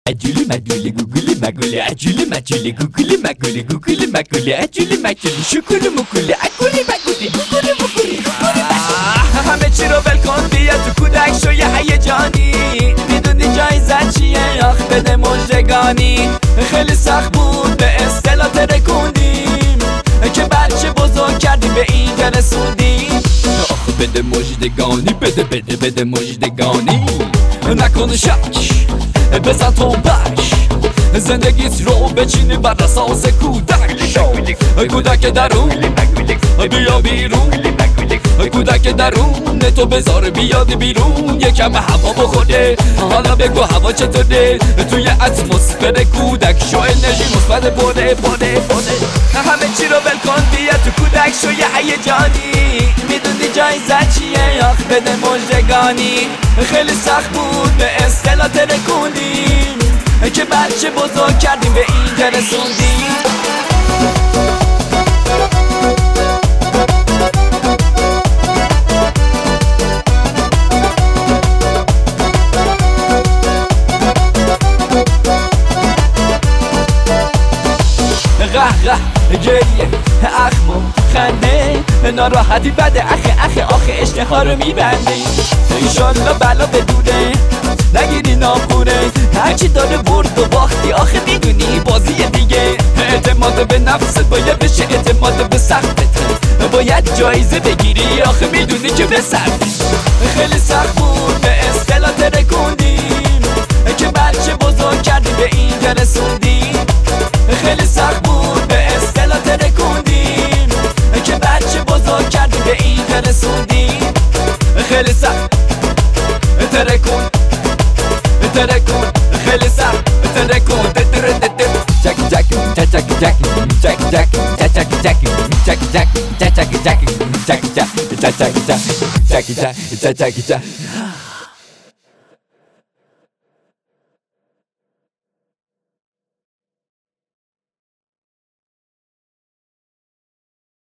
عجولی مجولی گوگلی مگولی عجولی مجولی گوگلی مگولی گوگلی مگولی عجولی مجولی شکلی مکولی عجولی مگولی گوگلی مکولی همه چی رو ول کن بیا تو کودک شو یه هیجانی میدونی جایزت چیه آخ بده مژدگانی خیلی سخت بود به اصطلاح ترکوندیم که بچه بزرگ کردیم به اینجا رسوندیم آخ بده مژدگانی بده مژدگانی نکن شک بزن تو بش زندگیت رو بچینی بر اساس کودک درون بیا بیرون کودک درون تو بذار بیاد بیرون یکم هوا بخوره حالا بگو هوا چطوره توی اتمسفر کودک شو انرژی مثبت پره همه چی رو ول کن بیا تو کودک شو یه هیجانی میدونی جایزت چیه آخ بده مژدگانی خیلی سخت بود به اصطلاح ترکوندیم که بچه بزرگ کردیم به اینجا رسوندیم غه گریه اخمون خنده ناراحتی بده آخه اشتها رو میبنده ایشالله بلا بدونه نگیری ناخونه هرچی داره برد و باختی آخه میدونی بازی دیگه اعتماد به نفست باید بشه اعتماد به سختت باید جایزه بگیری آخه میدونی که به سختی خیلی سخت بود به اصطلاح ترکوندیم که بچه بزرگ کردیم به اینجا رسوندیم خیلی سخت بود به اصطلاح ترکوندیم که بچه بزرگ کردیم به اینجا رسوندیم خیلی سخت ترکون خیلی سخت ترکون جک